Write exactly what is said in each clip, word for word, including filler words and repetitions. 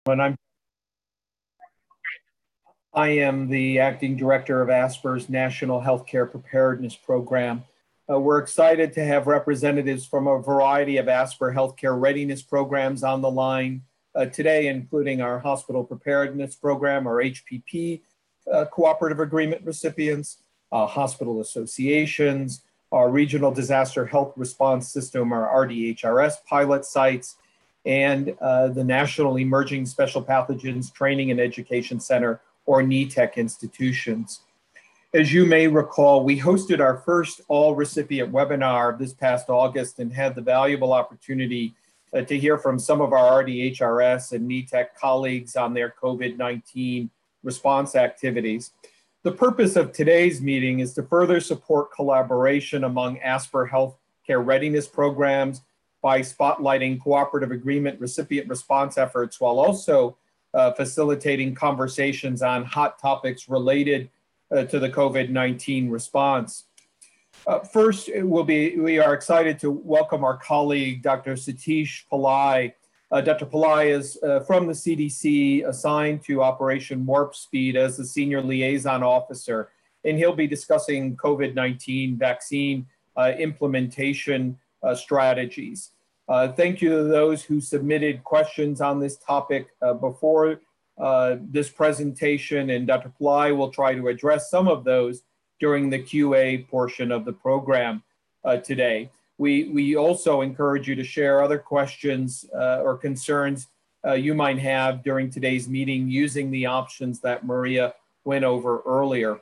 And I'm I am the acting director of ASPR's National Healthcare Preparedness Program. Uh, we're excited to have representatives from a variety of ASPR healthcare readiness programs on the line uh, today, including our Hospital Preparedness Program, or H P P, uh, Cooperative Agreement recipients, uh, hospital associations, our Regional Disaster Health Response System, or R D H R S pilot sites, and uh, the National Emerging Special Pathogens Training and Education Center, or N E T E C institutions. As you may recall, we hosted our first all-recipient webinar this past August and had the valuable opportunity uh, to hear from some of our R D H R S and N E T E C colleagues on their COVID nineteen response activities. The purpose of today's meeting is to further support collaboration among ASPR healthcare readiness programs by spotlighting cooperative agreement recipient response efforts, while also uh, facilitating conversations on hot topics related uh, to the COVID nineteen response. Uh, first, it will be, we are excited to welcome our colleague, Doctor Satish Pillai. Uh, Doctor Pillai is uh, from the C D C, assigned to Operation Warp Speed as the Senior Liaison Officer, and he'll be discussing COVID nineteen vaccine uh, implementation uh, strategies. Uh, thank you to those who submitted questions on this topic uh, before uh, this presentation, and Doctor Pillai will try to address some of those during the Q A portion of the program uh, today. We, we also encourage you to share other questions uh, or concerns uh, you might have during today's meeting using the options that Maria went over earlier.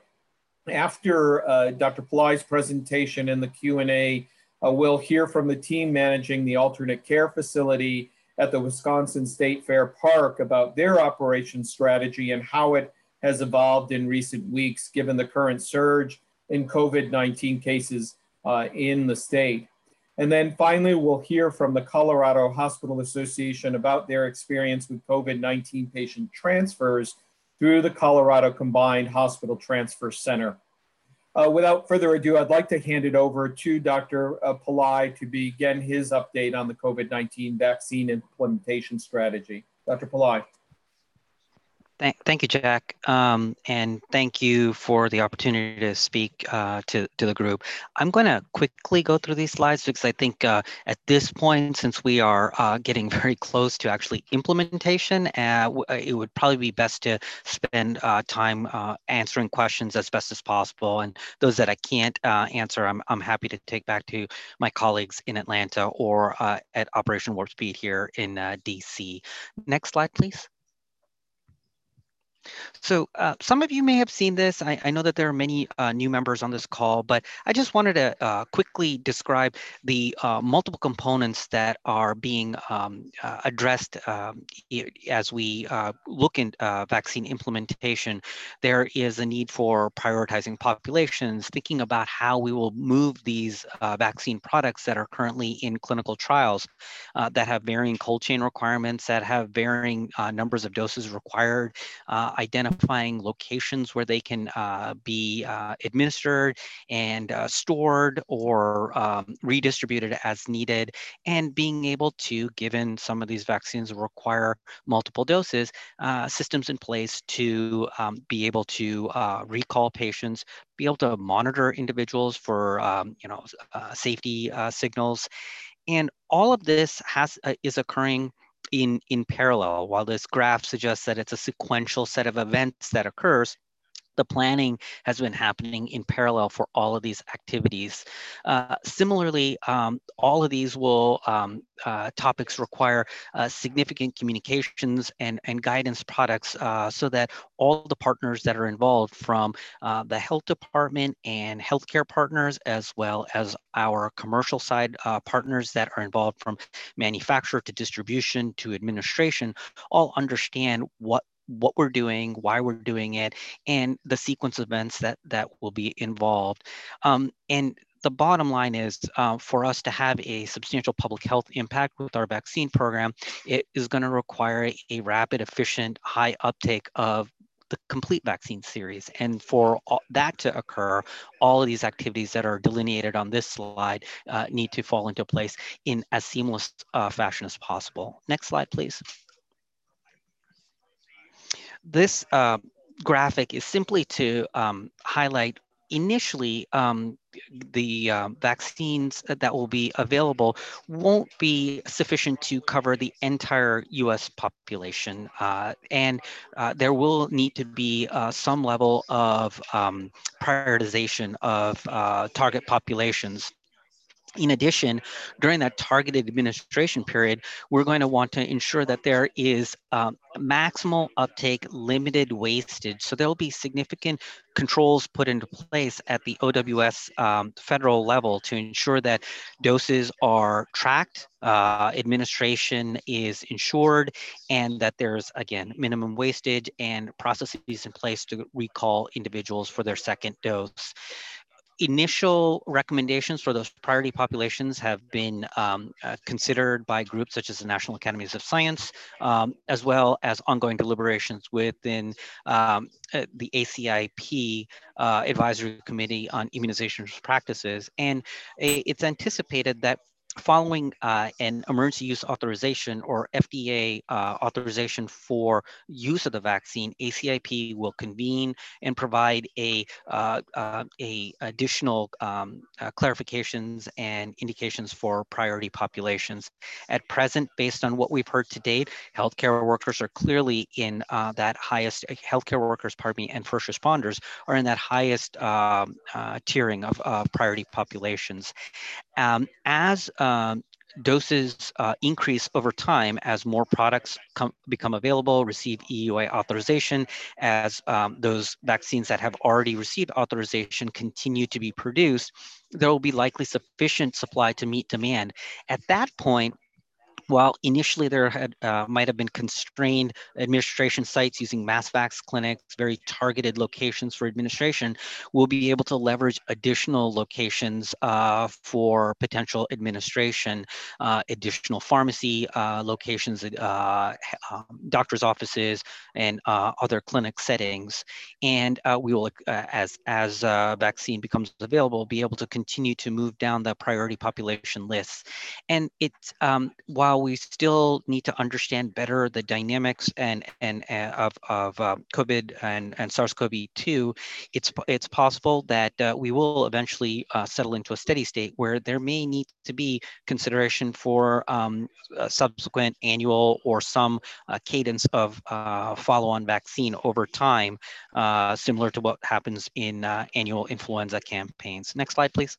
After uh, Doctor Pillai's presentation in the Q and A, uh, we'll hear from the team managing the alternate care facility at the Wisconsin State Fair Park about their operation strategy and how it has evolved in recent weeks, given the current surge in COVID nineteen cases uh, in the state. And then finally, we'll hear from the Colorado Hospital Association about their experience with COVID nineteen patient transfers through the Colorado Combined Hospital Transfer Center. Uh, without further ado, I'd like to hand it over to Doctor Uh, Pillai to begin his update on the COVID nineteen vaccine implementation strategy. Doctor Pillai. Thank, thank you, Jack, um, and thank you for the opportunity to speak uh, to, to the group. I'm going to quickly go through these slides because I think uh, at this point, since we are uh, getting very close to actually implementation, uh, it would probably be best to spend uh, time uh, answering questions as best as possible. And those that I can't uh, answer, I'm, I'm happy to take back to my colleagues in Atlanta or uh, at Operation Warp Speed here in uh, D C. Next slide, please. So uh, some of you may have seen this. I, I know that there are many uh, new members on this call, but I just wanted to uh, quickly describe the uh, multiple components that are being um, uh, addressed um, as we uh, look in uh, vaccine implementation. There is a need for prioritizing populations, thinking about how we will move these uh, vaccine products that are currently in clinical trials uh, that have varying cold chain requirements, that have varying uh, numbers of doses required, uh, identifying locations where they can uh, be uh, administered and uh, stored or um, redistributed as needed, and being able to, given some of these vaccines require multiple doses, uh, systems in place to um, be able to uh, recall patients, be able to monitor individuals for um, you know uh, safety uh, signals, and all of this has uh, is occurring in, in parallel. While this graph suggests that it's a sequential set of events that occurs, the planning has been happening in parallel for all of these activities. Uh, similarly, um, all of these will um, uh, topics require uh, significant communications and, and guidance products uh, so that all the partners that are involved, from uh, the health department and healthcare partners, as well as our commercial side uh, partners that are involved from manufacturer to distribution to administration, all understand what what we're doing, why we're doing it, and the sequence of events that, that will be involved. Um, and the bottom line is uh, for us to have a substantial public health impact with our vaccine program, it is going to require a rapid, efficient, high uptake of the complete vaccine series. And for all, that to occur, all of these activities that are delineated on this slide uh, need to fall into place in as seamless uh, fashion as possible. Next slide, please. This uh, graphic is simply to um, highlight initially um, the uh, vaccines that will be available won't be sufficient to cover the entire U S population. Uh, and uh, there will need to be uh, some level of um, prioritization of uh, target populations. In addition, during that targeted administration period, we're going to want to ensure that there is um, maximal uptake, limited wastage. So there'll be significant controls put into place at the O W S um, federal level to ensure that doses are tracked, uh, administration is ensured, and that there's, again, minimum wastage and processes in place to recall individuals for their second dose. Initial recommendations for those priority populations have been um, uh, considered by groups such as the National Academies of Science, um, as well as ongoing deliberations within um, uh, the A C I P uh, Advisory Committee on Immunization Practices. And it's anticipated that following uh, an emergency use authorization or F D A uh, authorization for use of the vaccine, A C I P will convene and provide a, uh, uh, a additional um, uh, clarifications and indications for priority populations. At present, based on what we've heard to date, healthcare workers are clearly in uh, that highest, healthcare workers, pardon me, and first responders are in that highest um, uh, tiering of uh, priority populations. Um, as um, doses uh, increase over time as more products come, become available, receive E U A authorization, as um, those vaccines that have already received authorization continue to be produced, there will be likely sufficient supply to meet demand. At that point, while initially there had uh, might have been constrained administration sites using mass vax clinics, very targeted locations for administration, we'll be able to leverage additional locations uh, for potential administration, uh, additional pharmacy uh, locations, uh, um, doctor's offices, and uh, other clinic settings. And uh, we will, uh, as as uh, vaccine becomes available, be able to continue to move down the priority population lists. And it's um, while we still need to understand better the dynamics and and uh, of of uh, COVID and and SARS-CoV two, it's it's possible that uh, we will eventually uh, settle into a steady state where there may need to be consideration for um, subsequent annual or some uh, cadence of uh, follow-on vaccine over time, uh, similar to what happens in uh, annual influenza campaigns. Next slide, please.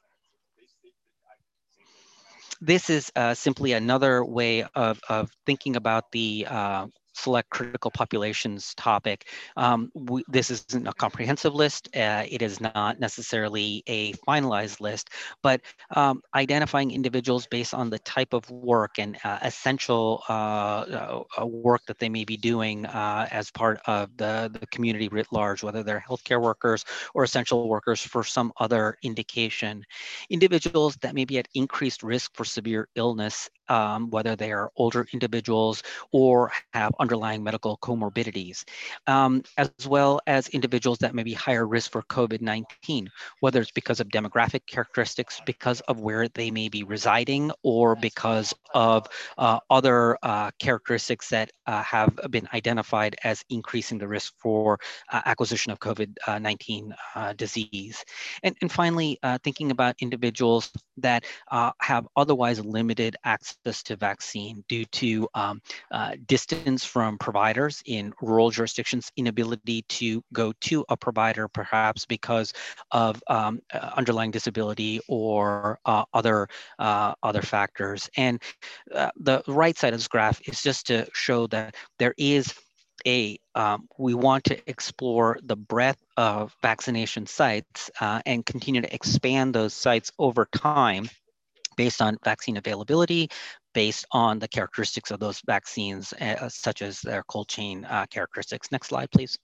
This is uh, simply another way of, of thinking about the uh, select critical populations topic. Um, we, this isn't a comprehensive list. Uh, it is not necessarily a finalized list, but um, identifying individuals based on the type of work and uh, essential uh, uh, work that they may be doing uh, as part of the, the community writ large, whether they're healthcare workers or essential workers for some other indication. Individuals that may be at increased risk for severe illness, um, whether they are older individuals or have underlying medical comorbidities, um, as well as individuals that may be higher risk for COVID nineteen, whether it's because of demographic characteristics, because of where they may be residing, or because of uh, other uh, characteristics that uh, have been identified as increasing the risk for uh, acquisition of COVID nineteen uh, disease. And, and finally, uh, thinking about individuals that uh, have otherwise limited access to vaccine due to um, uh, distance from providers in rural jurisdictions, inability to go to a provider, perhaps because of um, uh, underlying disability or uh, other uh, other factors. And uh, the right side of this graph is just to show that there is a, um, we want to explore the breadth of vaccination sites uh, and continue to expand those sites over time based on vaccine availability, based on the characteristics of those vaccines, uh, such as their cold chain uh, characteristics. Next slide, please.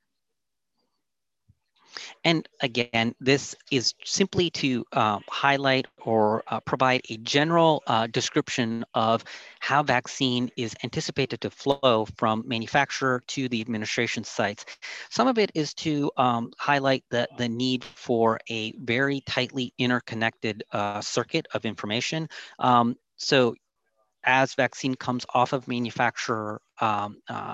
And again, this is simply to uh, highlight or uh, provide a general uh, description of how vaccine is anticipated to flow from manufacturer to the administration sites. Some of it is to um, highlight the, the need for a very tightly interconnected uh, circuit of information. Um, so as vaccine comes off of manufacturer um, uh,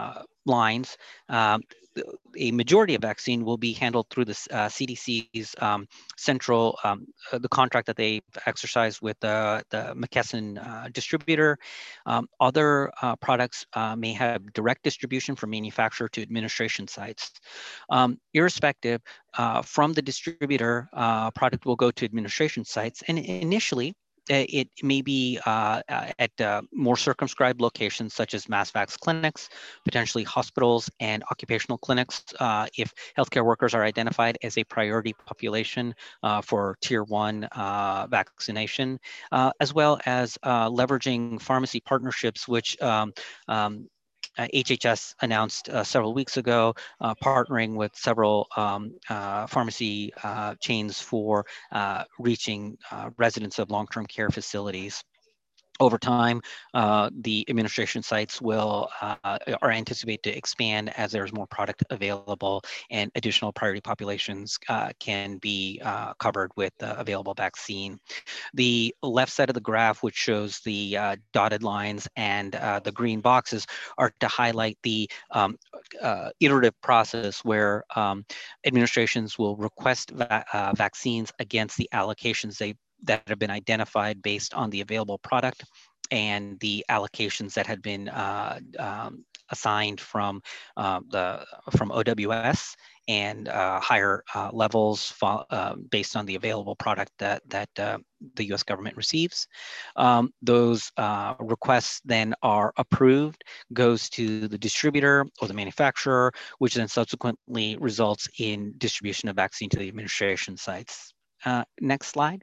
lines, um, a majority of vaccine will be handled through the uh, C D C's um, central, um, uh, the contract that they exercise with uh, the McKesson uh, distributor. Um, other uh, products uh, may have direct distribution from manufacturer to administration sites. Um, irrespective, uh, from the distributor, uh, product will go to administration sites, and initially, it may be uh, at uh, more circumscribed locations such as mass vax clinics, potentially hospitals and occupational clinics uh, if healthcare workers are identified as a priority population uh, for tier one uh, vaccination, uh, as well as uh, leveraging pharmacy partnerships, which um, um, Uh, H H S announced uh, several weeks ago, uh, partnering with several um, uh, pharmacy uh, chains for uh, reaching uh, residents of long-term care facilities. Over time, uh, the administration sites will uh, are anticipated to expand as there's more product available and additional priority populations uh, can be uh, covered with uh, available vaccine. The left side of the graph, which shows the uh, dotted lines and uh, the green boxes, are to highlight the um, uh, iterative process where um, administrations will request va uh, vaccines against the allocations they that have been identified based on the available product and the allocations that had been uh, um, assigned from uh, the from O W S and uh, higher uh, levels uh, based on the available product that that uh, the U S government receives. Um, those uh, requests then are approved, goes to the distributor or the manufacturer, which then subsequently results in distribution of vaccine to the administration sites. Uh, next slide.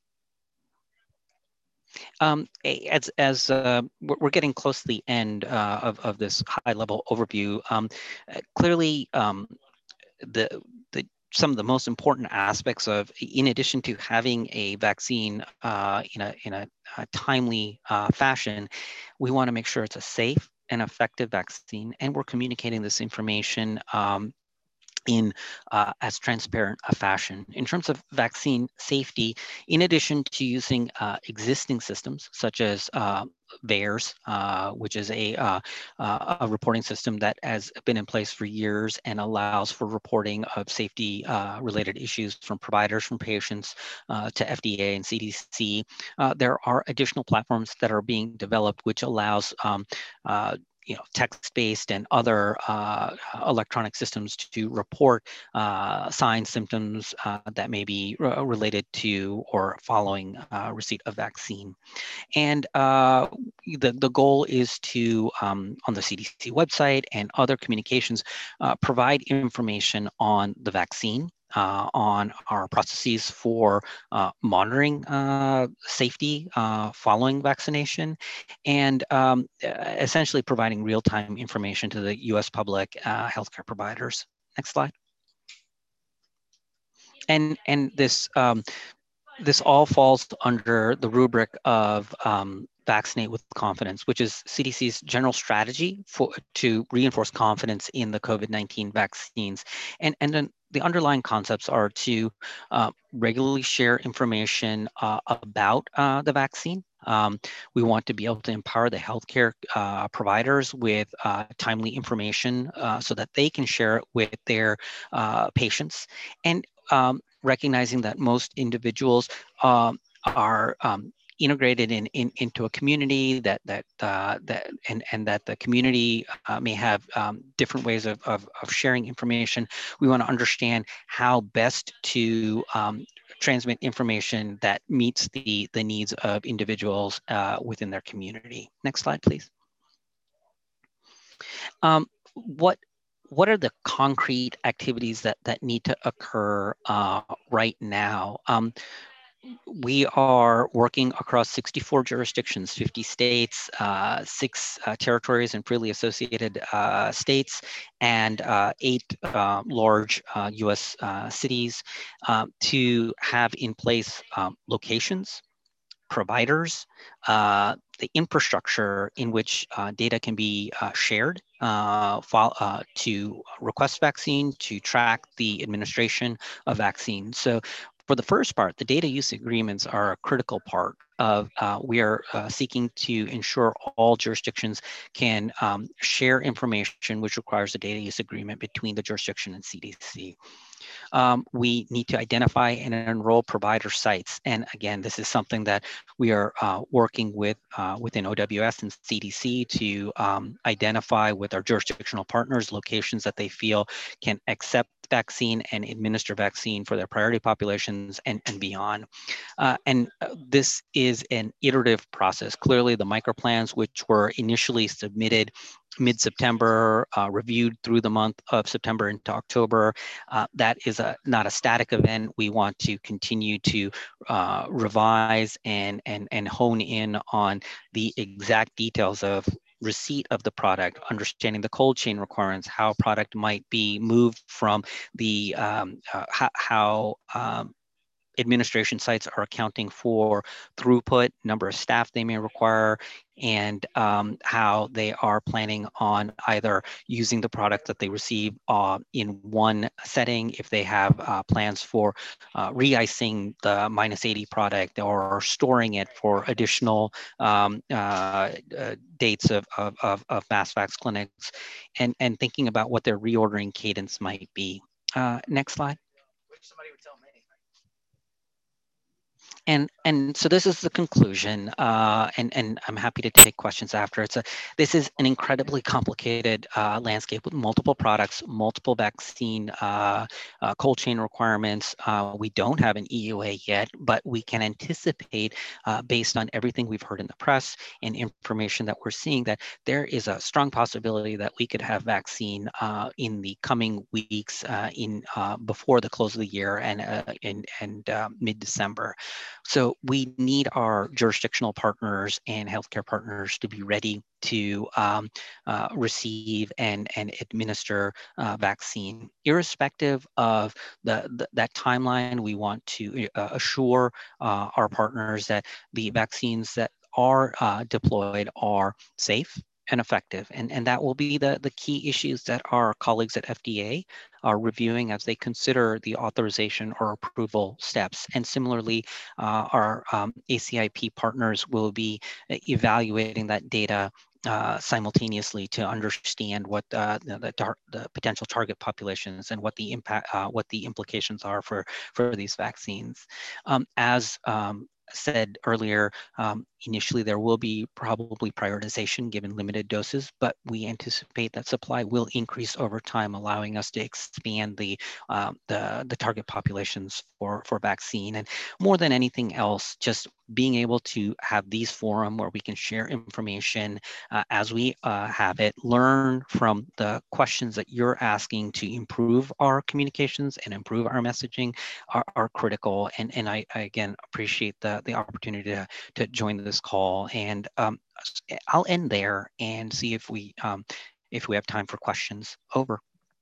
Um, as as uh, we're getting close to the end uh, of, of this high-level overview, um, clearly um, the, the some of the most important aspects of, in addition to having a vaccine uh, in a in a, a timely uh, fashion, we want to make sure it's a safe and effective vaccine, and we're communicating this information Um, in uh, as transparent a fashion. In terms of vaccine safety, in addition to using uh, existing systems such as uh, VAERS, uh, which is a, uh, uh, a reporting system that has been in place for years and allows for reporting of safety uh, related issues from providers, from patients uh, to F D A and C D C. Uh, there are additional platforms that are being developed which allows um, uh, you know, text-based and other uh, electronic systems to report uh, signs, symptoms uh, that may be uh, related to or following uh, receipt of vaccine. And uh, the, the goal is to, um, on the C D C website and other communications, uh, provide information on the vaccine, Uh, on our processes for uh, monitoring uh, safety uh, following vaccination, and um, essentially providing real-time information to the U S public uh, healthcare providers. Next slide. And, and this, um, this all falls under the rubric of um, vaccinate with confidence, which is C D C's general strategy for to reinforce confidence in the COVID nineteen vaccines. And, and then the underlying concepts are to uh, regularly share information uh, about uh, the vaccine. Um, we want to be able to empower the healthcare uh, providers with uh, timely information uh, so that they can share it with their uh, patients. And um, recognizing that most individuals um, are um, integrated in, in into a community that that uh, that and and that the community uh, may have um, different ways of, of of sharing information. We want to understand how best to um, transmit information that meets the the needs of individuals uh, within their community. Next slide, please. Um, what what are the concrete activities that that need to occur uh, right now? Um, we are working across sixty-four jurisdictions, fifty states, uh, six uh, territories and freely associated uh, states, and uh, eight uh, large uh, U S uh, cities uh, to have in place um, locations, providers, uh, the infrastructure in which uh, data can be uh, shared uh, file, uh, to request vaccine, to track the administration of vaccine. So for the first part, the data use agreements are a critical part of, uh, we are uh, seeking to ensure all jurisdictions can um, share information, which requires a data use agreement between the jurisdiction and C D C. Um, we need to identify and enroll provider sites. And again, this is something that we are uh, working with uh, within O W S and C D C to um, identify with our jurisdictional partners locations that they feel can accept vaccine and administer vaccine for their priority populations and, and beyond. Uh, and this is an iterative process. Clearly, the microplans, which were initially submitted mid-September, uh, reviewed through the month of September into October. Uh, that is a not a static event. We want to continue to uh, revise and, and, and hone in on the exact details of receipt of the product, understanding the cold chain requirements, how product might be moved from the, um, uh, how, how um, administration sites are accounting for throughput, number of staff they may require, and um, how they are planning on either using the product that they receive uh, in one setting, if they have uh, plans for uh, re-icing the minus eighty product or storing it for additional um, uh, uh, dates of, of, of, of MassVax clinics, and, and thinking about what their reordering cadence might be. Uh, next slide. Somebody would tell me. And and so this is the conclusion, uh, and and I'm happy to take questions after. It's a this is an incredibly complicated uh, landscape with multiple products, multiple vaccine uh, uh, cold chain requirements. Uh, we don't have an E U A yet, but we can anticipate, uh, based on everything we've heard in the press and information that we're seeing, that there is a strong possibility that we could have vaccine uh, in the coming weeks, uh, in uh, before the close of the year and uh, in and uh, mid-December. So we need our jurisdictional partners and healthcare partners to be ready to um, uh, receive and, and administer uh, vaccine. Irrespective of the, the, that timeline, we want to uh, assure uh, our partners that the vaccines that are uh, deployed are safe and effective. And, and that will be the, the key issues that our colleagues at F D A are reviewing as they consider the authorization or approval steps. And similarly, uh, our um, A C I P partners will be evaluating that data Uh, simultaneously to understand what uh, the, the, tar the potential target populations and what the impact, uh, what the implications are for, for these vaccines. Um, as um, said earlier, um, initially there will be probably prioritization given limited doses, but we anticipate that supply will increase over time, allowing us to expand the um, the, the target populations for, for vaccine. And more than anything else, just being able to have these forum where we can share information uh, as we uh, have it, learn from the questions that you're asking to improve our communications and improve our messaging are, are critical. And, and I, I, again, appreciate the, the opportunity to, to join this call. And um, I'll end there and see if we, um, if we have time for questions. Over.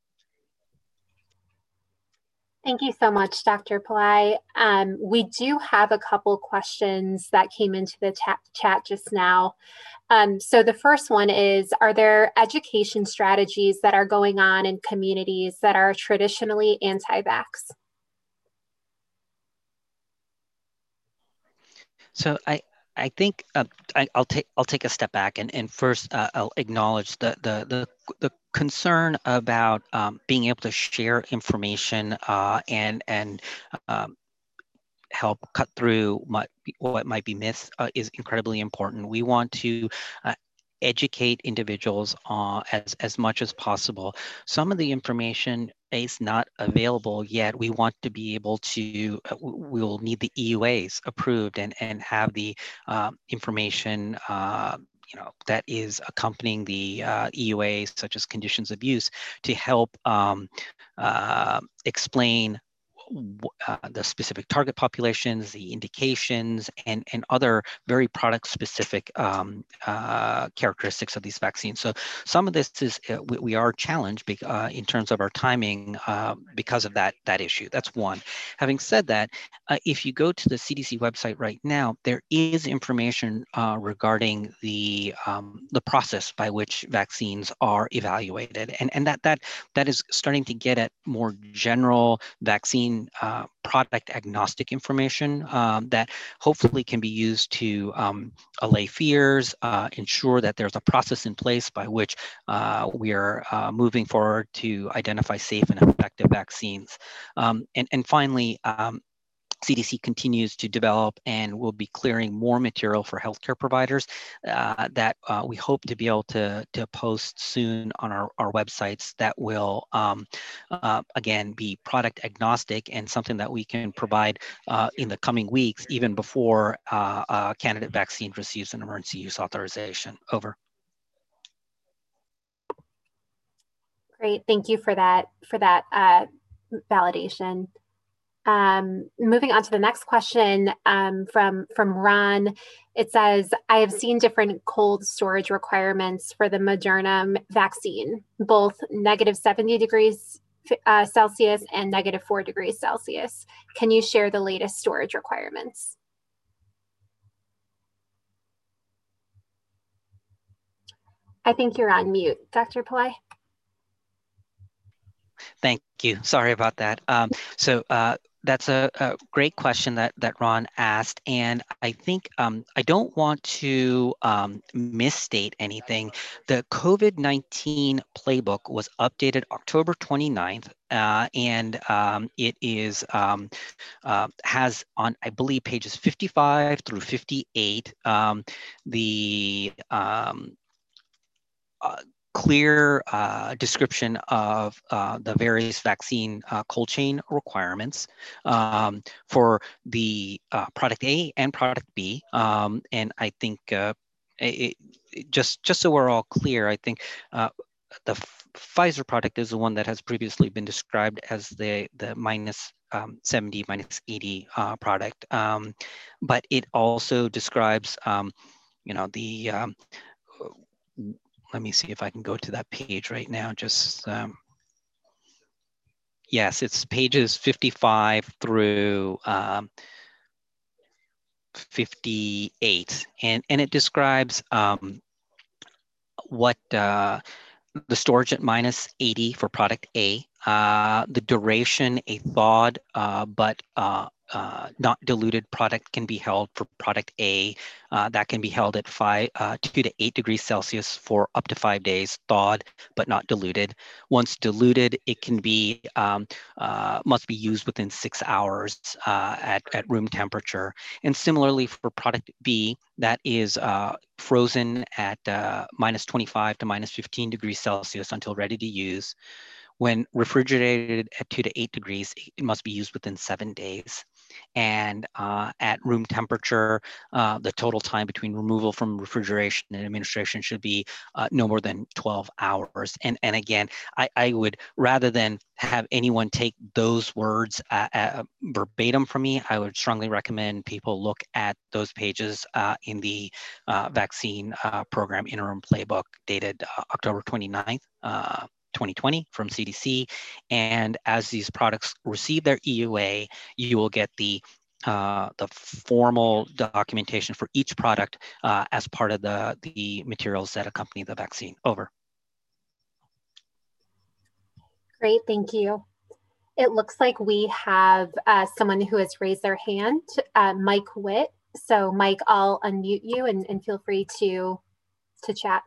Thank you so much, Doctor Pillai. Um, we do have a couple questions that came into the chat just now. Um, so the first one is, are there education strategies that are going on in communities that are traditionally anti-vax? So I, I think uh, I, I'll take I'll take a step back and and first uh, I'll acknowledge the the the, the concern about um, being able to share information uh, and and um, help cut through my, what might be myths uh, is incredibly important. We want to uh, educate individuals uh, as, as much as possible. Some of the information is not available yet. We want to be able to, uh, we'll need the E U As approved and, and have the uh, information uh, you know, that is accompanying the uh, E U As, such as conditions of use, to help um, uh, explain Uh, the specific target populations, the indications, and, and other very product specific um, uh, characteristics of these vaccines. So some of this is, uh, we, we are challenged be, uh, in terms of our timing uh, because of that, that issue. That's one. Having said that, uh, if you go to the C D C website right now, there is information uh, regarding the, um, the process by which vaccines are evaluated. And, and that, that, that is starting to get at more general vaccine vaccine uh, product agnostic information um, that hopefully can be used to um, allay fears, uh, ensure that there's a process in place by which uh, we are uh, moving forward to identify safe and effective vaccines. Um, and, and finally, um, C D C continues to develop and will be clearing more material for healthcare providers uh, that uh, we hope to be able to, to post soon on our, our websites that will, um, uh, again, be product agnostic and something that we can provide uh, in the coming weeks, even before uh, a candidate vaccine receives an emergency use authorization. Over. Great, thank you for that, for that uh, validation. Um, moving on to the next question um, from, from Ron. It says, I have seen different cold storage requirements for the Moderna vaccine, both negative seventy degrees uh, Celsius and negative four degrees Celsius. Can you share the latest storage requirements? I think you're on mute, Doctor Pillai. Thank you. Sorry about that. Um, so uh, that's a, a great question that, that Ron asked. And I think um, I don't want to um, misstate anything. The COVID nineteen playbook was updated October twenty-ninth. Uh, and um, it is um, uh, has on, I believe, pages fifty-five through fifty-eight, um, the um, uh, clear uh, description of uh, the various vaccine uh, cold chain requirements um, for the uh, product A and product B. Um, and I think uh, it, it, just, just so we're all clear, I think uh, the F Pfizer product is the one that has previously been described as the, the minus um, seventy, minus eighty uh, product. Um, but it also describes, um, you know, the um, let me see if I can go to that page right now. Just, um, yes, it's pages fifty-five through um, fifty-eight. And, and it describes um, what uh, the storage at minus eighty for product A, uh, the duration a thawed uh, but uh, uh, not diluted product can be held for product A. Uh, that can be held at five, uh, two to eight degrees Celsius for up to five days, thawed but not diluted. Once diluted, it can be um, uh, must be used within six hours uh, at at room temperature. And similarly for product B, that is uh, frozen at uh, minus twenty-five to minus fifteen degrees Celsius until ready to use. When refrigerated at two to eight degrees, it must be used within seven days. And uh, at room temperature, uh, the total time between removal from refrigeration and administration should be uh, no more than twelve hours. And, and again, I, I would, rather than have anyone take those words uh, uh, verbatim from me, I would strongly recommend people look at those pages uh, in the uh, vaccine uh, program interim playbook dated uh, October twenty-ninth. Uh, twenty twenty from C D C. And as these products receive their E U A, you will get the uh, the formal documentation for each product uh, as part of the, the materials that accompany the vaccine. Over. Great, thank you. It looks like we have uh, someone who has raised their hand, uh, Mike Witt. So Mike, I'll unmute you and, and feel free to, to chat.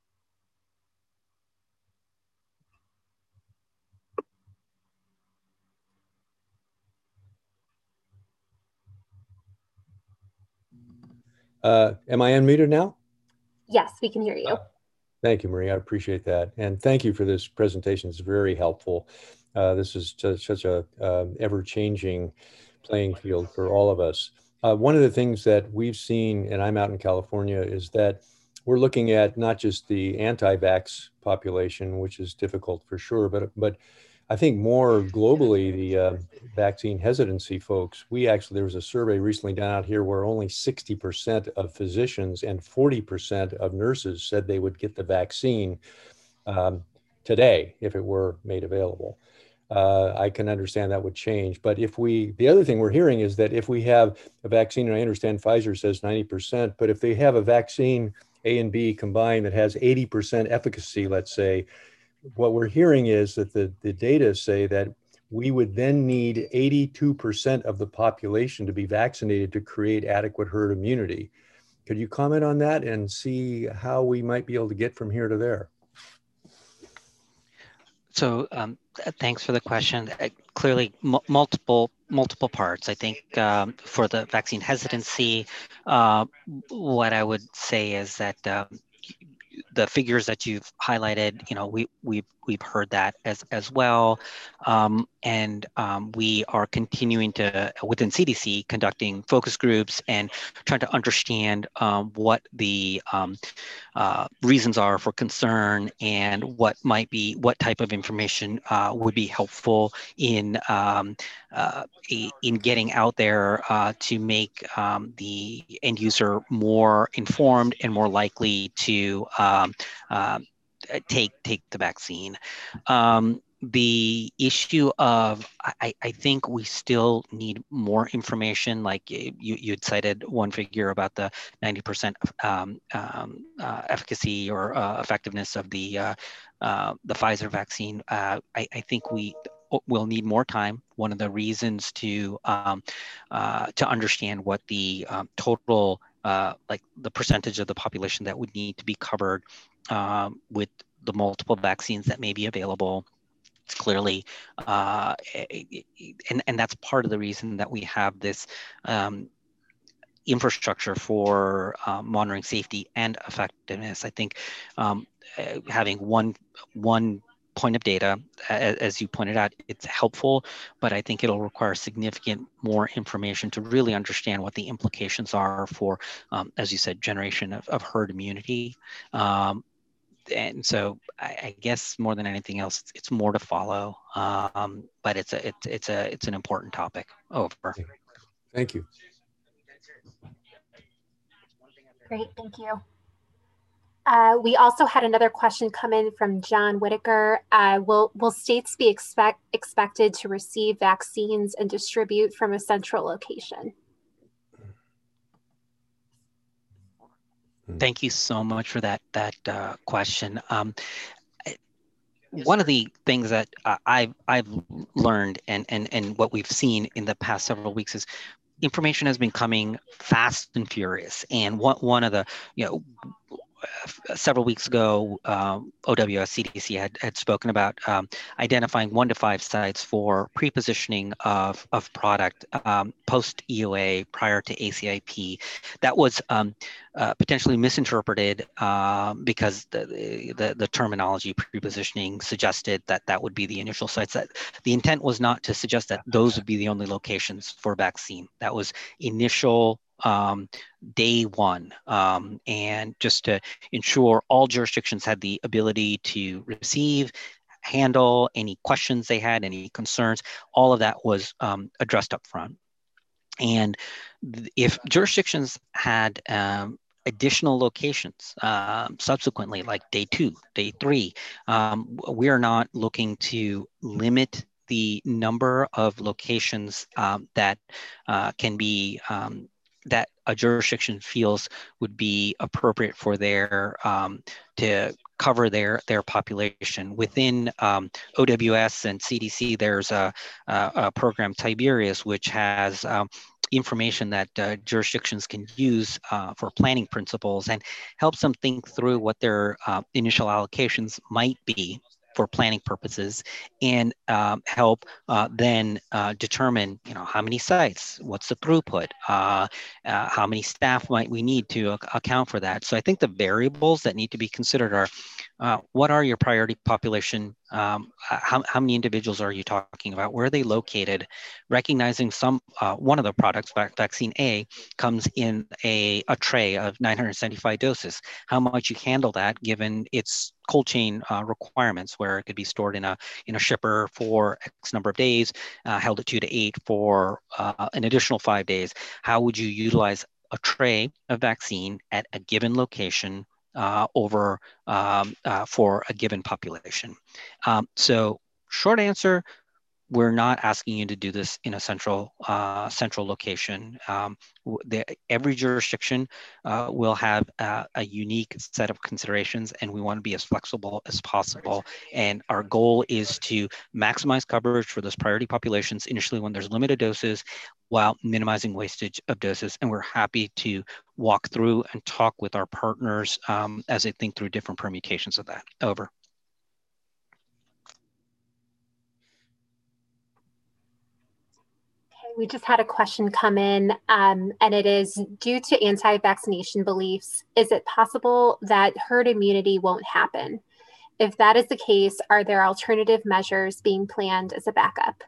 Uh, am I unmuted now? Yes, we can hear you. Uh, thank you, Marie. I appreciate that. And thank you for this presentation. It's very helpful. Uh, this is just such a um, ever-changing playing field for all of us. Uh, one of the things that we've seen, and I'm out in California, is that we're looking at not just the anti-vax population, which is difficult for sure, but, but I think more globally, the uh, vaccine hesitancy folks, we actually, there was a survey recently done out here where only sixty percent of physicians and forty percent of nurses said they would get the vaccine um, today if it were made available. Uh, I can understand that would change. But if we, the other thing we're hearing is that if we have a vaccine, and I understand Pfizer says ninety percent, but if they have a vaccine A and B combined that has eighty percent efficacy, let's say, what we're hearing is that the, the data say that we would then need eighty-two percent of the population to be vaccinated to create adequate herd immunity. Could you comment on that and see how we might be able to get from here to there? So um, thanks for the question. Uh, clearly, multiple multiple parts. I think um, for the vaccine hesitancy, uh, what I would say is that um, the figures that you've highlighted, you know, we we've we've heard that as as well, um, and um, we are continuing to within C D C conducting focus groups and trying to understand um, what the um, uh, reasons are for concern and what might be what type of information uh, would be helpful in um, uh, in getting out there uh, to make um, the end user more informed and more likely to um, uh, take take the vaccine. Um, the issue of, I, I think we still need more information. Like you, you'd cited one figure about the ninety percent um, um, uh, efficacy or uh, effectiveness of the uh, uh, the Pfizer vaccine. Uh, I, I think we will need more time. One of the reasons to um, uh, to understand what the um, total uh, like the percentage of the population that would need to be covered um, with the multiple vaccines that may be available. It's clearly, uh, and, and that's part of the reason that we have this um, infrastructure for uh, monitoring safety and effectiveness. I think um, uh, having one one point of data, as, as you pointed out, it's helpful, but I think it'll require significant more information to really understand what the implications are for, um, as you said, generation of, of herd immunity. Um, and so I, I guess more than anything else, it's, it's more to follow, um, but it's a it's it's a it's an important topic. Over. Thank you. Great, thank you. Uh, we also had another question come in from John Whitaker. Uh, will will states be expect expected to receive vaccines and distribute from a central location? Thank you so much for that that uh, question. Um, one of the things that uh, I've I've learned and and and what we've seen in the past several weeks is information has been coming fast and furious. And one one of the you know. Several weeks ago, um, O W S C D C had, had spoken about um, identifying one to five sites for pre-positioning of, of product um, post-E O A prior to A C I P. That was um, uh, potentially misinterpreted um, because the, the, the terminology pre-positioning suggested that that would be the initial sites. That the intent was not to suggest that those would be the only locations for vaccine. That was initial Um, day one, um, and just to ensure all jurisdictions had the ability to receive, handle any questions they had, any concerns, all of that was um, addressed up front. And if jurisdictions had um, additional locations um, subsequently, like day two, day three, um, we are not looking to limit the number of locations um, that uh, can be um, that a jurisdiction feels would be appropriate for their um, to cover their their population. Within um, O W S and C D C, there's a, a, a program, Tiberius, which has um, information that uh, jurisdictions can use uh, for planning principles and helps them think through what their uh, initial allocations might be for planning purposes, and um, help uh, then uh, determine, you know, how many sites, what's the throughput, uh, uh, how many staff might we need to uh, account for that. So I think the variables that need to be considered are, uh, what are your priority population? Um, how, how many individuals are you talking about? Where are they located? Recognizing some, uh, one of the products, vaccine A, comes in a, a tray of nine hundred seventy-five doses. How much you handle that given its cold chain uh, requirements, where it could be stored in a in a shipper for X number of days, uh, held at two to eight for uh, an additional five days. How would you utilize a tray of vaccine at a given location uh, over um, uh, for a given population? Um, so short answer, we're not asking you to do this in a central uh, central location. Um, the, every jurisdiction uh, will have a, a unique set of considerations, and we want to be as flexible as possible. And our goal is to maximize coverage for those priority populations initially when there's limited doses, while minimizing wastage of doses. And we're happy to walk through and talk with our partners um, as they think through different permutations of that. Over. We just had a question come in, um, and it is, due to anti-vaccination beliefs, is it possible that herd immunity won't happen? If that is the case, are there alternative measures being planned as a backup?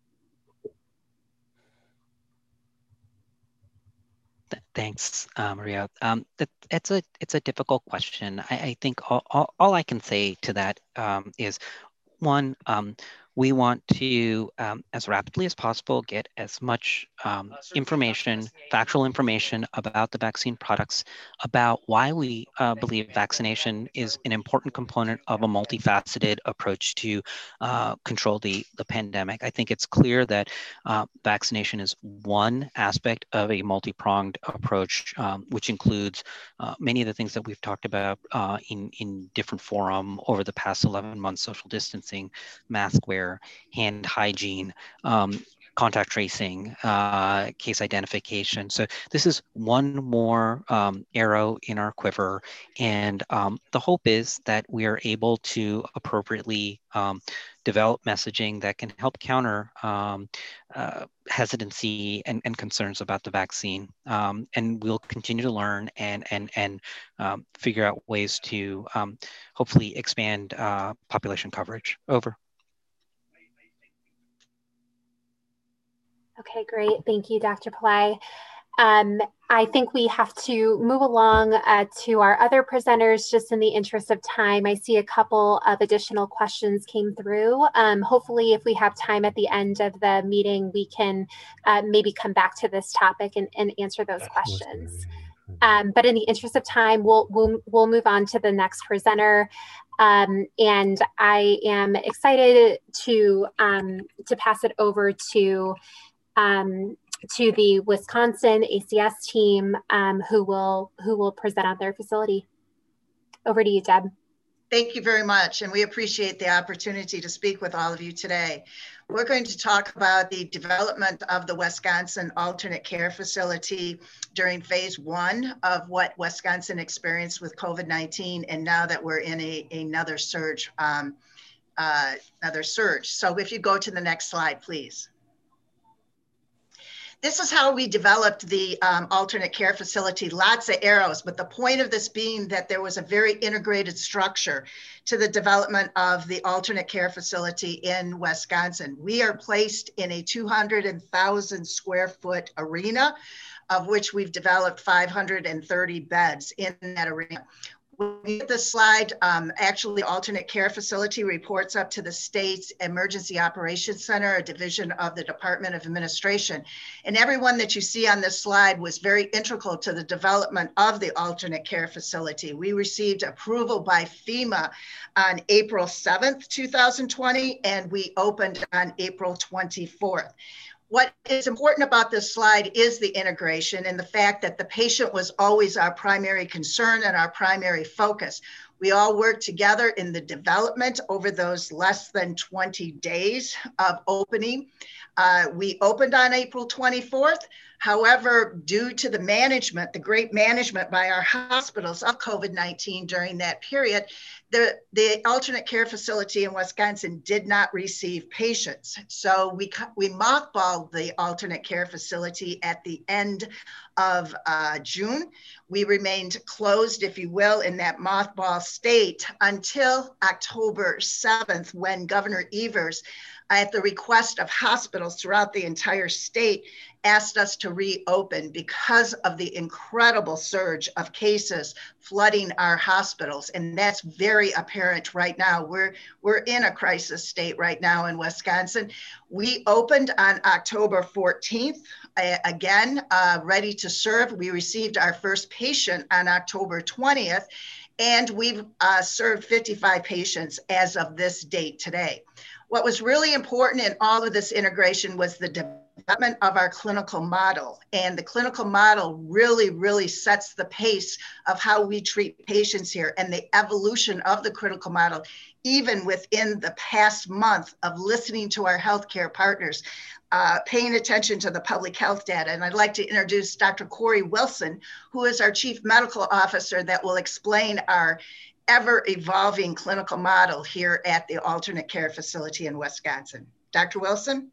Thanks, uh, Maria. Um, that, it's a it's a difficult question. I, I think all, all, all I can say to that um, is, one, um, we want to, um, as rapidly as possible, get as much um, information, factual information about the vaccine products, about why we uh, believe vaccination is an important component of a multifaceted approach to uh, control the, the pandemic. I think it's clear that uh, vaccination is one aspect of a multi-pronged approach, um, which includes uh, many of the things that we've talked about uh, in, in different forum over the past eleven months: social distancing, mask wear, hand hygiene, um, contact tracing, uh, case identification. So this is one more um, arrow in our quiver. And um, the hope is that we are able to appropriately um, develop messaging that can help counter um, uh, hesitancy and, and concerns about the vaccine. Um, and we'll continue to learn and, and, and um, figure out ways to um, hopefully expand uh, population coverage. Over. Okay, great. Thank you, Doctor Pillai. Um, I think we have to move along uh, to our other presenters just in the interest of time. I see a couple of additional questions came through. Um, hopefully, if we have time at the end of the meeting, we can uh, maybe come back to this topic and, and answer those questions. Um, but in the interest of time, we'll, we'll, we'll move on to the next presenter. Um, and I am excited to, um, to pass it over to Um, to the Wisconsin A C S team, um, who will who will present on their facility. Over to you, Deb. Thank you very much, and we appreciate the opportunity to speak with all of you today. We're going to talk about the development of the Wisconsin Alternate Care Facility during phase one of what Wisconsin experienced with COVID nineteen, and now that we're in a, another surge, um, uh, another surge. So if you go to the next slide, please. This is how we developed the um, alternate care facility, lots of arrows, but the point of this being that there was a very integrated structure to the development of the alternate care facility in Wisconsin. We are placed in a two hundred thousand square foot arena, of which we've developed five hundred thirty beds in that arena. When you get this slide, um, actually the alternate care facility reports up to the state's Emergency Operations Center, a division of the Department of Administration. And everyone that you see on this slide was very integral to the development of the alternate care facility. We received approval by FEMA on April seventh, two thousand twenty, and we opened on April twenty-fourth. What is important about this slide is the integration and the fact that the patient was always our primary concern and our primary focus. We all worked together in the development over those less than twenty days of opening. Uh, we opened on April twenty-fourth. However, due to the management, the great management by our hospitals of COVID nineteen during that period, the, the alternate care facility in Wisconsin did not receive patients. So we, we mothballed the alternate care facility at the end of uh, June. We remained closed, if you will, in that mothball state until October seventh, when Governor Evers, at the request of hospitals throughout the entire state, asked us to reopen because of the incredible surge of cases flooding our hospitals. And that's very apparent right now. We're, we're in a crisis state right now in Wisconsin. We opened on October fourteenth, uh, again, uh, ready to serve. We received our first patient on October twentieth. And we've uh, served fifty-five patients as of this date today. What was really important in all of this integration was the development of our clinical model. And the clinical model really, really sets the pace of how we treat patients here and the evolution of the critical model, even within the past month of listening to our healthcare partners, uh, paying attention to the public health data. And I'd like to introduce Doctor Corey Wilson, who is our Chief Medical Officer that will explain our ever-evolving clinical model here at the alternate care facility in Wisconsin. Doctor Wilson?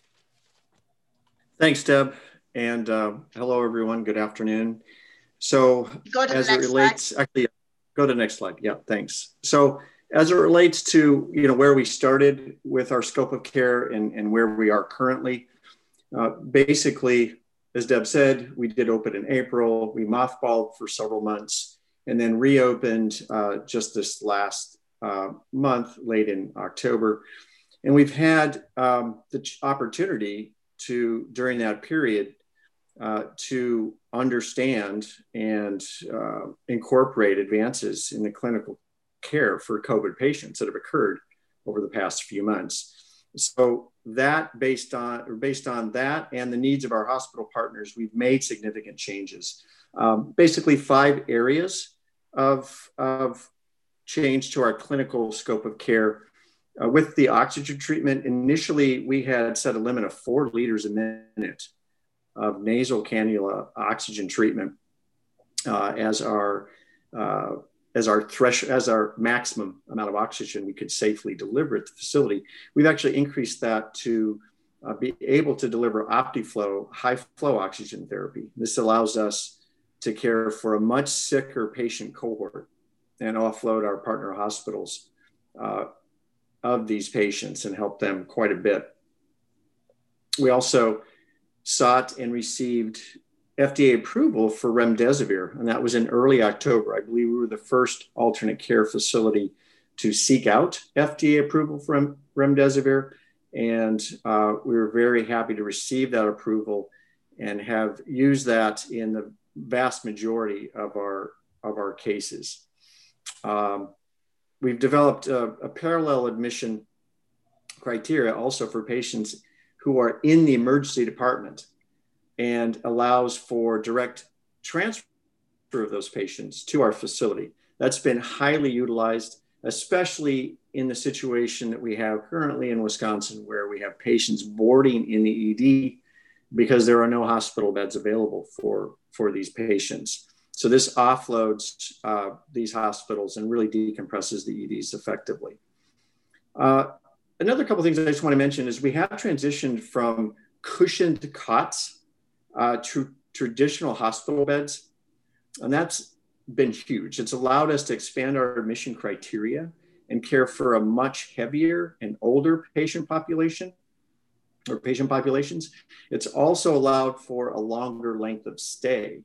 Thanks, Deb. And uh, hello, everyone. Good afternoon. So go to as the it next relates, slide. actually, go to the next slide. Yeah, thanks. So as it relates to, you know, where we started with our scope of care and, and where we are currently, uh, basically, as Deb said, we did open in April. We mothballed for several months and then reopened uh, just this last uh, month, late in October. And we've had um, the opportunity to, during that period, uh, to understand and uh, incorporate advances in the clinical care for COVID patients that have occurred over the past few months. So that based on, or based on that and the needs of our hospital partners, we've made significant changes. Um, basically five areas of, of change to our clinical scope of care. Uh, with the oxygen treatment, initially we had set a limit of four liters a minute of nasal cannula oxygen treatment uh, as our uh, as our thresh as our maximum amount of oxygen we could safely deliver at the facility. We've actually increased that to uh, be able to deliver OptiFlow high flow oxygen therapy. This allows us to care for a much sicker patient cohort and offload our partner hospitals uh, of these patients and help them quite a bit. We also sought and received F D A approval for remdesivir, and that was in early October. I believe we were the first alternate care facility to seek out F D A approval for remdesivir, and uh, we were very happy to receive that approval and have used that in the vast majority of our, of our cases. Um, we've developed a, a parallel admission criteria also for patients who are in the emergency department and allows for direct transfer of those patients to our facility. That's been highly utilized, especially in the situation that we have currently in Wisconsin, where we have patients boarding in the E D because there are no hospital beds available for, for these patients. So this offloads uh, these hospitals and really decompresses the E Ds effectively. Uh, another couple of things I just want to mention is we have transitioned from cushioned cots uh, to traditional hospital beds, and that's been huge. It's allowed us to expand our admission criteria and care for a much heavier and older patient population or patient populations. It's also allowed for a longer length of stay.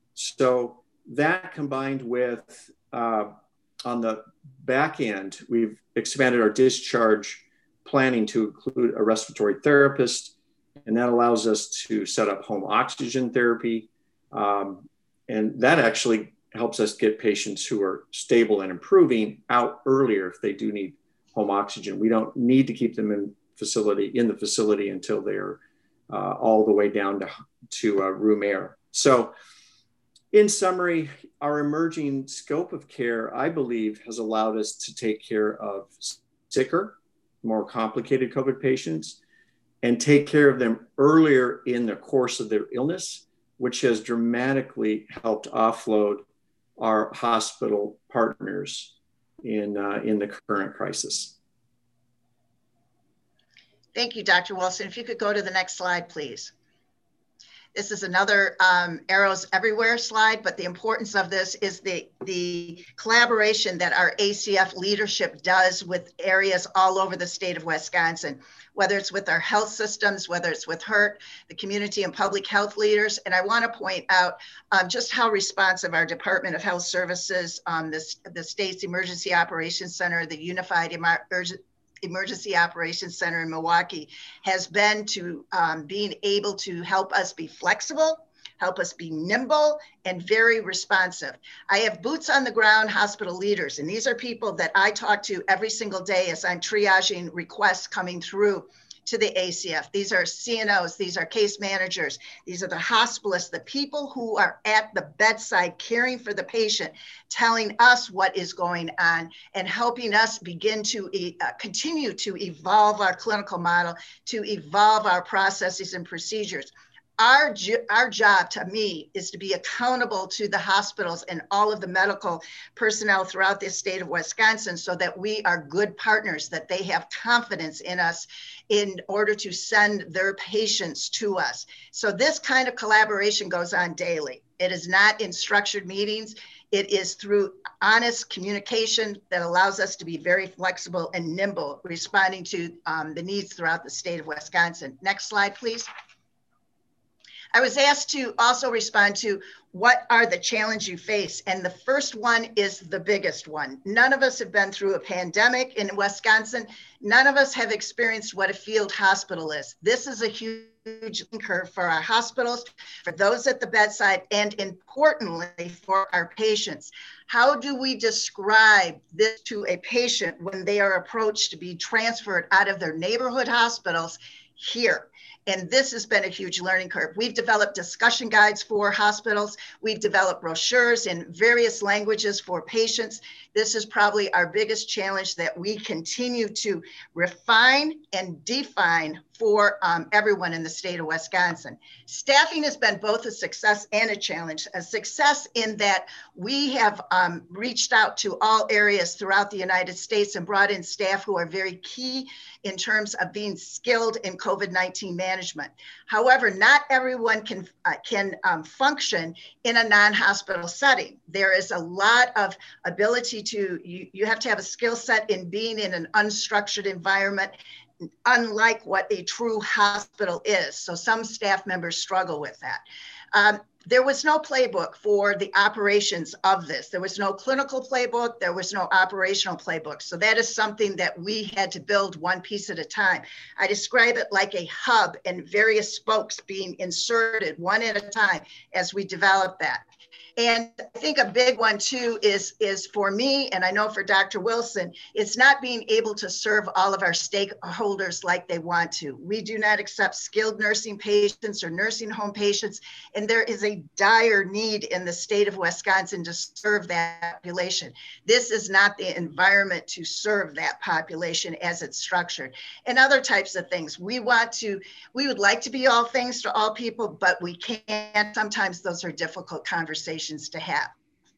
So that combined with, uh, on the back end, we've expanded our discharge planning to include a respiratory therapist, and that allows us to set up home oxygen therapy. Um, and that actually helps us get patients who are stable and improving out earlier if they do need home oxygen. We don't need to keep them in facility in the facility until they're uh, all the way down to, to uh, room air. So in summary, our emerging scope of care, I believe, has allowed us to take care of sicker, more complicated COVID patients and take care of them earlier in the course of their illness, which has dramatically helped offload our hospital partners in, uh, in the current crisis. Thank you, Doctor Wilson. If you could go to the next slide, please. This is another um, Arrows Everywhere slide, but the importance of this is the, the collaboration that our A C F leadership does with areas all over the state of Wisconsin, whether it's with our health systems, whether it's with H R T, the community and public health leaders. And I want to point out um, just how responsive our Department of Health Services, um, this, the state's Emergency Operations Center, the Unified Emergency Emergency Operations Center in Milwaukee has been to um, being able to help us be flexible help us be nimble and very responsive. I have boots on the ground hospital leaders, and these are people that I talk to every single day as I'm triaging requests coming through to the A C F. These are C N Os, these are case managers, these are the hospitalists, the people who are at the bedside caring for the patient, telling us what is going on and helping us begin to uh, continue to evolve our clinical model, to evolve our processes and procedures. Our, our job, to me, is to be accountable to the hospitals and all of the medical personnel throughout the state of Wisconsin so that we are good partners, that they have confidence in us in order to send their patients to us. So this kind of collaboration goes on daily. It is not in structured meetings. It is through honest communication that allows us to be very flexible and nimble, responding to um, the needs throughout the state of Wisconsin. Next slide, please. I was asked to also respond to what are the challenges you face? And the first one is the biggest one. None of us have been through a pandemic in Wisconsin. None of us have experienced what a field hospital is. This is a huge curve for our hospitals, for those at the bedside, and importantly for our patients. How do we describe this to a patient when they are approached to be transferred out of their neighborhood hospitals here? And this has been a huge learning curve. We've developed discussion guides for hospitals. We've developed brochures in various languages for patients. This is probably our biggest challenge that we continue to refine and define for um, everyone in the state of Wisconsin. Staffing has been both a success and a challenge. A success in that we have um, reached out to all areas throughout the United States and brought in staff who are very key in terms of being skilled in COVID nineteen management. However, not everyone can, uh, can um, function in a non-hospital setting. There is a lot of ability to, you, you have to have a skill set in being in an unstructured environment, unlike what a true hospital is. So some staff members struggle with that. Um, there was no playbook for the operations of this. There was no clinical playbook. There was no operational playbook. So that is something that we had to build one piece at a time. I describe it like a hub and various spokes being inserted one at a time as we develop that. And I think a big one too is, is for me, and I know for Doctor Wilson, it's not being able to serve all of our stakeholders like they want to. We do not accept skilled nursing patients or nursing home patients, and there is a dire need in the state of Wisconsin to serve that population. This is not the environment to serve that population as it's structured. And other types of things. We want to, we would like to be all things to all people, but we can't. Sometimes those are difficult conversations to have.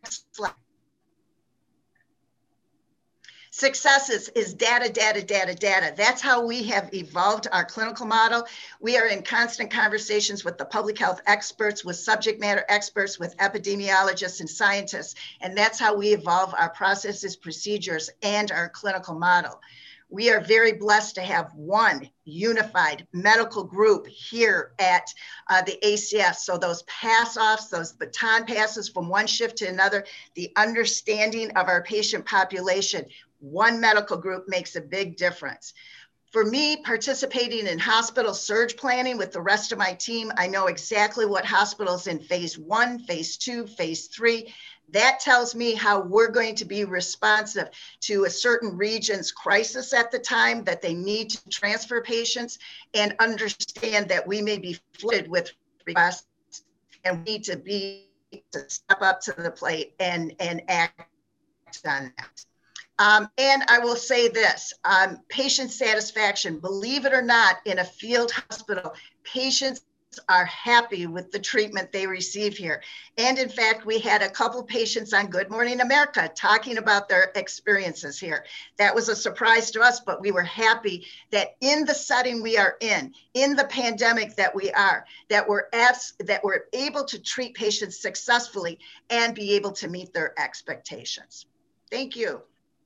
Success is, is data, data, data, data. That's how we have evolved our clinical model. We are in constant conversations with the public health experts, with subject matter experts, with epidemiologists and scientists. And that's how we evolve our processes, procedures, and our clinical model. We are very blessed to have one unified medical group here at uh, the A C F. So those pass-offs, those baton passes from one shift to another, the understanding of our patient population, one medical group makes a big difference. For me, participating in hospital surge planning with the rest of my team, I know exactly what hospitals in phase one, phase two, phase three. That tells me how we're going to be responsive to a certain region's crisis at the time that they need to transfer patients, and understand that we may be flooded with requests and we need to be to step up to the plate and, and act on that. Um, and I will say this, um, patient satisfaction, believe it or not, in a field hospital, patients are happy with the treatment they receive here. And in fact, we had a couple patients on Good Morning America talking about their experiences here. That was a surprise to us, but we were happy that in the setting we are in, in the pandemic that we are, that we're, abs- that we're able to treat patients successfully and be able to meet their expectations. Thank you.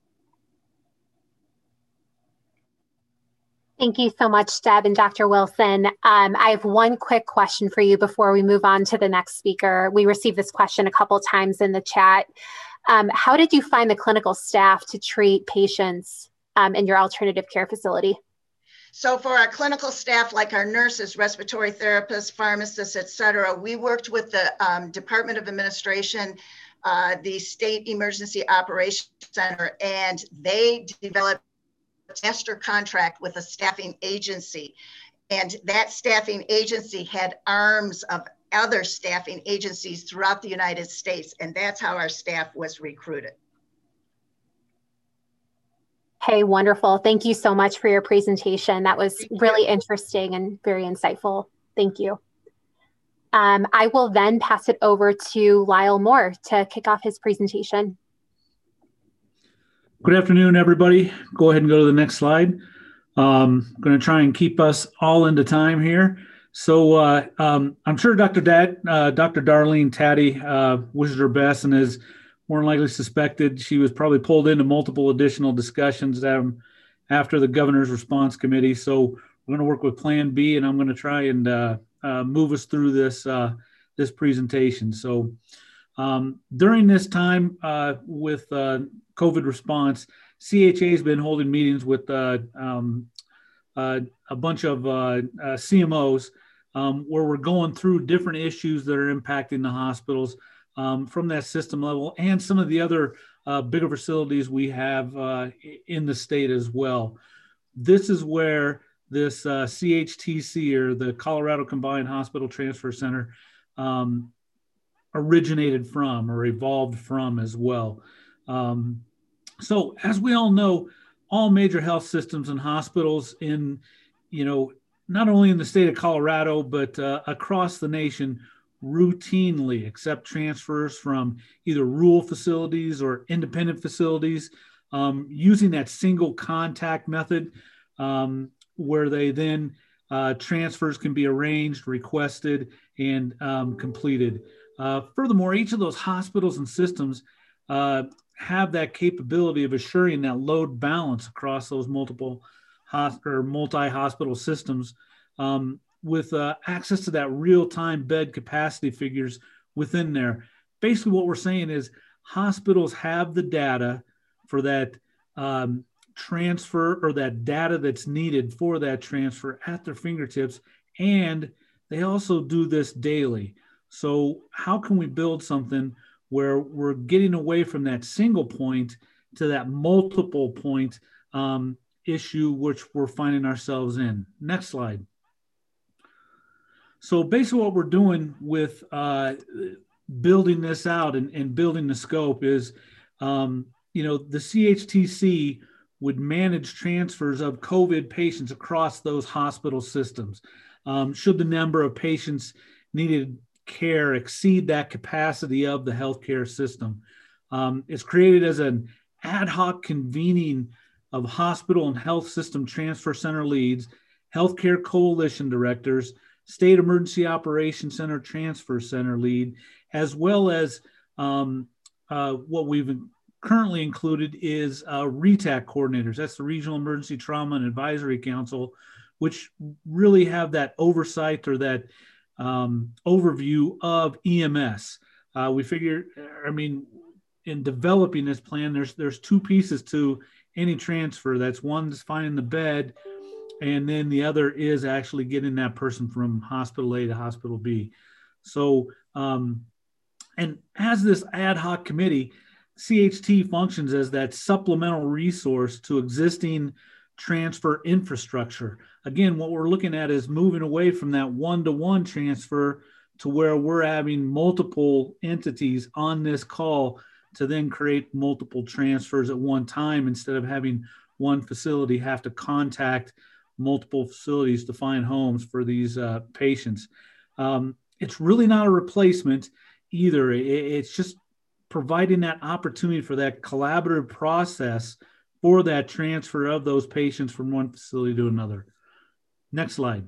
Thank you so much, Deb and Doctor Wilson. Um, I have one quick question for you before we move on to the next speaker. We received this question a couple times in the chat. Um, how did you find the clinical staff to treat patients um, in your alternative care facility? So for our clinical staff, like our nurses, respiratory therapists, pharmacists, et cetera, we worked with the um, Department of Administration, uh, the State Emergency Operations Center, and they developed a master contract with a staffing agency. And that staffing agency had arms of other staffing agencies throughout the United States. And that's how our staff was recruited. Hey, wonderful. Thank you so much for your presentation. That was Thank really you. interesting and very insightful. Thank you. Um, I will then pass it over to Lyle Moore to kick off his presentation. Good afternoon, everybody. Go ahead and go to the next slide. Um, I'm going to try and keep us all into time here. So uh, um, I'm sure Doctor Dat, uh, Doctor Darlene Taddy uh, wishes her best and is more than likely suspected she was probably pulled into multiple additional discussions um, after the governor's response committee. So we're going to work with Plan B, and I'm going to try and uh, uh, move us through this uh, this presentation. So um, during this time uh, with uh, COVID response, C H A has been holding meetings with uh, um, uh, a bunch of uh, uh, C M Os um, where we're going through different issues that are impacting the hospitals um, from that system level and some of the other uh, bigger facilities we have uh, in the state as well. This is where this uh, C H T C, or the Colorado Combined Hospital Transfer Center, um, originated from or evolved from as well. Um, so as we all know, all major health systems and hospitals in, you know, not only in the state of Colorado, but uh, across the nation routinely accept transfers from either rural facilities or independent facilities um, using that single contact method um, where they then uh, transfers can be arranged, requested, and um, completed. Uh, furthermore, each of those hospitals and systems uh, have that capability of assuring that load balance across those multiple hos- or multi-hospital systems um, with uh, access to that real-time bed capacity figures within there. Basically what we're saying is hospitals have the data for that um, transfer or that data that's needed for that transfer at their fingertips, and they also do this daily. So how can we build something where we're getting away from that single point to that multiple point um, issue, which we're finding ourselves in? Next slide. So basically what we're doing with uh, building this out and, and building the scope is, um, you know, the C H T C would manage transfers of COVID patients across those hospital systems. Um, should the number of patients needed care exceed that capacity of the healthcare system. Um, it's created as an ad hoc convening of hospital and health system transfer center leads, healthcare coalition directors, state emergency operations center transfer center lead, as well as um, uh, what we've currently included is uh, R E T A C coordinators. That's the Regional Emergency Trauma and Advisory Council, which really have that oversight or that Um, overview of E M S. Uh, we figure, I mean, in developing this plan, there's there's two pieces to any transfer. That's one is finding the bed, and then the other is actually getting that person from hospital A to hospital B. So, um, and as this ad hoc committee, C H T functions as that supplemental resource to existing transfer infrastructure. Again, what we're looking at is moving away from that one-to-one transfer to where we're having multiple entities on this call to then create multiple transfers at one time instead of having one facility have to contact multiple facilities to find homes for these uh, patients. Um, it's really not a replacement either. It, it's just providing that opportunity for that collaborative process for that transfer of those patients from one facility to another. Next slide.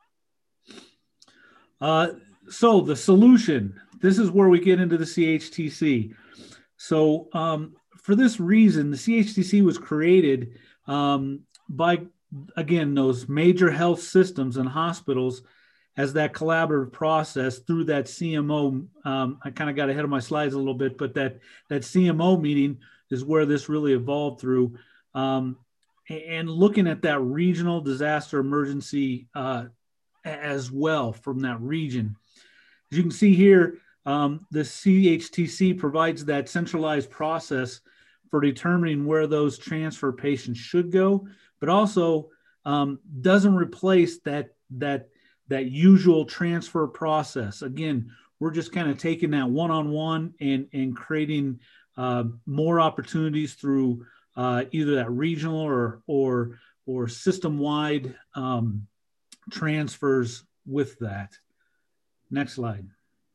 Uh, so the solution, this is where we get into the C H T C. So um, for this reason, the C H T C was created um, by, again, those major health systems and hospitals as that collaborative process through that C M O. Um, I kind of got ahead of my slides a little bit, but that, that C M O meeting is where this really evolved through. Um, and looking at that regional disaster emergency uh, as well from that region. As you can see here, um, the C H T C provides that centralized process for determining where those transfer patients should go, but also um, doesn't replace that, that, that usual transfer process. Again, we're just kind of taking that one-on-one and, and creating uh, more opportunities through uh, either that regional or, or, or system-wide um, transfers with that. Next slide.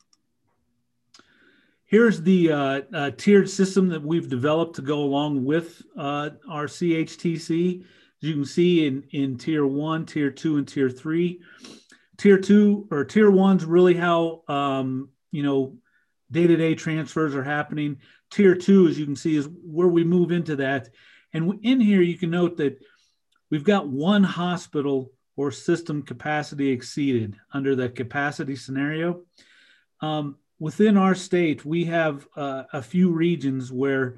Here's the uh, uh, tiered system that we've developed to go along with uh, our C H T C. As you can see in, in tier one, tier two, and tier three. Tier two or tier one's really how, um, you know, day-to-day transfers are happening. Tier two, as you can see, is where we move into that. And in here, you can note that we've got one hospital or system capacity exceeded under the capacity scenario. Um, Within our state, we have uh, a few regions where,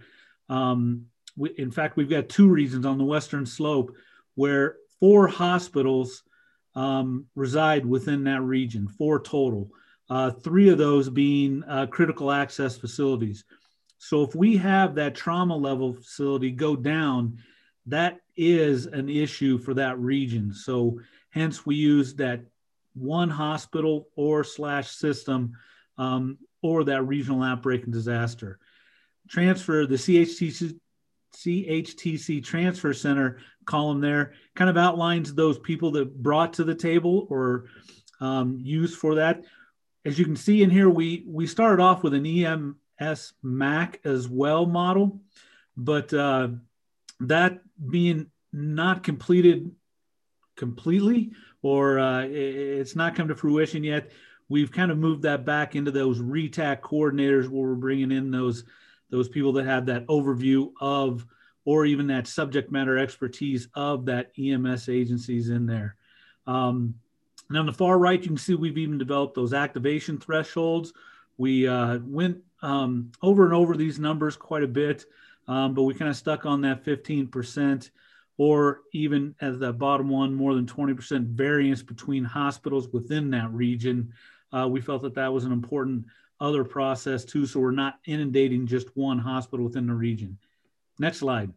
um, we, in fact, we've got two regions on the western slope where four hospitals um, reside within that region, four total, uh, three of those being uh, critical access facilities. So if we have that trauma level facility go down, that is an issue for that region. So hence we use that one hospital or slash system Um, or that regional outbreak and disaster. Transfer, the C H T C, C H T C Transfer Center column there kind of outlines those people that brought to the table or um, used for that. As you can see in here, we, we started off with an E M S M A C as well model, but uh, that being not completed completely, or uh, it's not come to fruition yet, we've kind of moved that back into those R E T A C coordinators where we're bringing in those, those people that have that overview of, or even that subject matter expertise of that E M S agencies in there. Um, and on the far right, you can see we've even developed those activation thresholds. We uh, went um, over and over these numbers quite a bit, um, but we kind of stuck on that fifteen percent, or even as the bottom one, more than twenty percent variance between hospitals within that region. Uh, we felt that that was an important other process too, so we're not inundating just one hospital within the region. Next slide.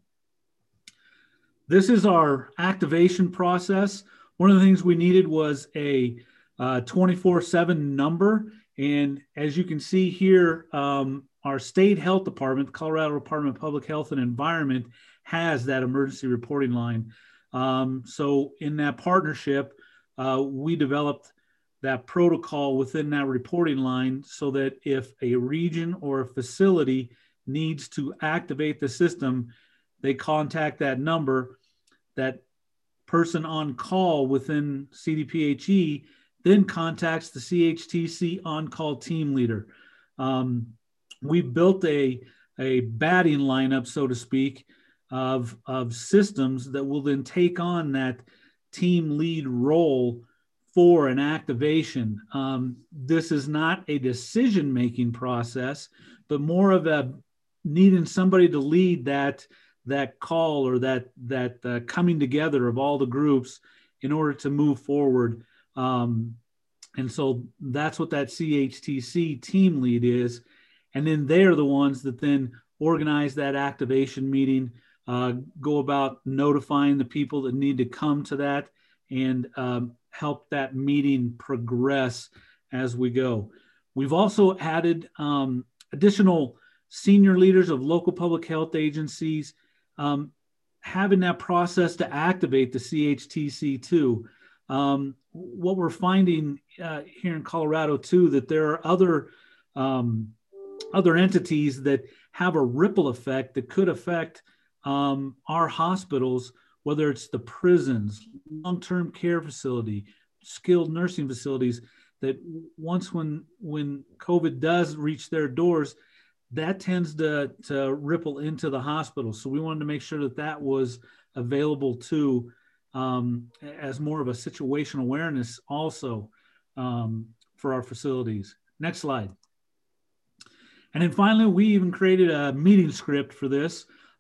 This is our activation process. One of the things we needed was a twenty-four seven number. And as you can see here, um, our state health department, Colorado Department of Public Health and Environment, has that emergency reporting line. Um, so in that partnership, uh, we developed that protocol within that reporting line so that if a region or a facility needs to activate the system, they contact that number. That person on call within C D P H E then contacts the C H T C on-call team leader. Um, we built a, a batting lineup, so to speak, of, of systems that will then take on that team lead role for an activation. Um, this is not a decision-making process, but more of a needing somebody to lead that, that call or that, that uh, coming together of all the groups in order to move forward. Um, and so that's what that C H T C team lead is. And then they're the ones that then organize that activation meeting, uh, go about notifying the people that need to come to that, and um, help that meeting progress as we go. We've also added um, additional senior leaders of local public health agencies, um, having that process to activate the C H T C too. Um, what we're finding uh, here in Colorado too, that there are other, um, other entities that have a ripple effect that could affect um, our hospitals, whether it's the prisons, long-term care facility, skilled nursing facilities, that once when, when COVID does reach their doors, that tends to, to ripple into the hospital. So we wanted to make sure that that was available too, um, as more of a situational awareness also um, for our facilities. Next slide. And then finally, we even created a meeting script for this.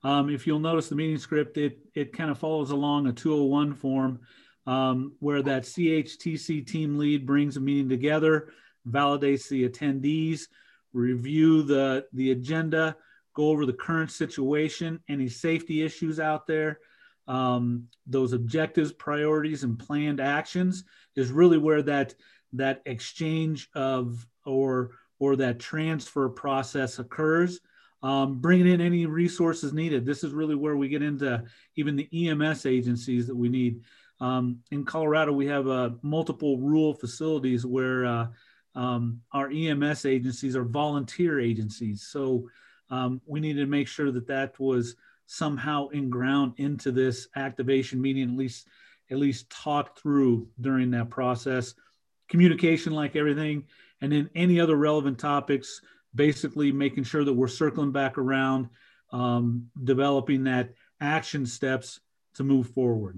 Um, if you'll notice the meeting script, it, it kind of follows along a two oh one form um, where that C H T C team lead brings a meeting together, validates the attendees, review the, the agenda, go over the current situation, any safety issues out there, um, those objectives, priorities, and planned actions is really where that, that exchange of or, or that transfer process occurs. Um, bringing in any resources needed. This is really where we get into even the E M S agencies that we need. Um, in Colorado, we have uh, multiple rural facilities where uh, um, our E M S agencies are volunteer agencies. So um, we needed to make sure that that was somehow inground into this activation meeting, at least, at least talked through during that process. Communication, like everything, and then any other relevant topics, basically making sure that we're circling back around, um, developing that action steps to move forward.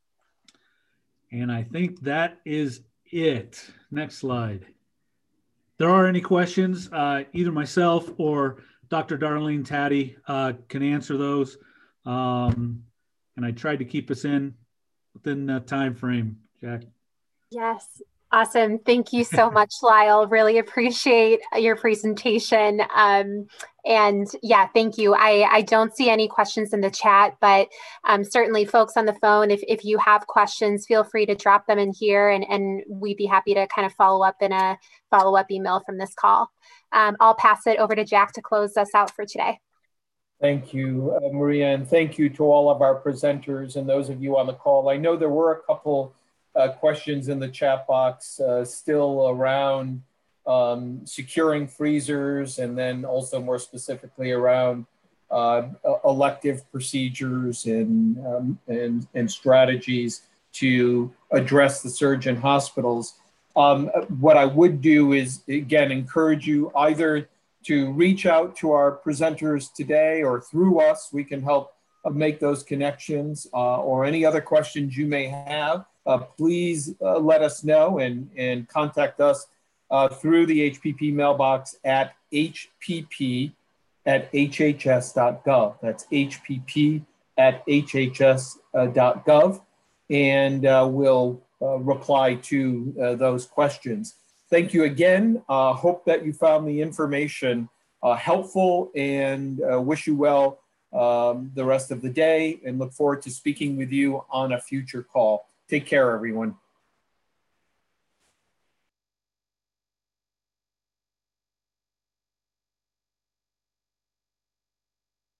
And I think that is it. Next slide. If there are any questions, uh, either myself or Doctor Darlene Taddy uh, can answer those. Um, and I tried to keep us in within the time frame, Jack. Yes. Awesome. Thank you so much, Lyle. Really appreciate your presentation. Um, and yeah, thank you. I, I don't see any questions in the chat, but um, certainly folks on the phone, if, if you have questions, feel free to drop them in here and, and we'd be happy to kind of follow up in a follow-up email from this call. Um, I'll pass it over to Jack to close us out for today. Thank you, uh, Maria, and thank you to all of our presenters and those of you on the call. I know there were a couple Uh, questions in the chat box uh, still around um, securing freezers, and then also more specifically around uh, elective procedures and, um, and, and strategies to address the surge in hospitals. Um, what I would do is, again, encourage you either to reach out to our presenters today or through us. We can help uh, make those connections uh, or any other questions you may have. Uh, please uh, let us know and, and contact us uh, through the H P P mailbox at H P P at H H S dot gov. That's H P P at H H S dot gov. And uh, we'll uh, reply to uh, those questions. Thank you again. Uh, hope that you found the information uh, helpful, and uh, wish you well um, the rest of the day, and look forward to speaking with you on a future call. Take care, everyone.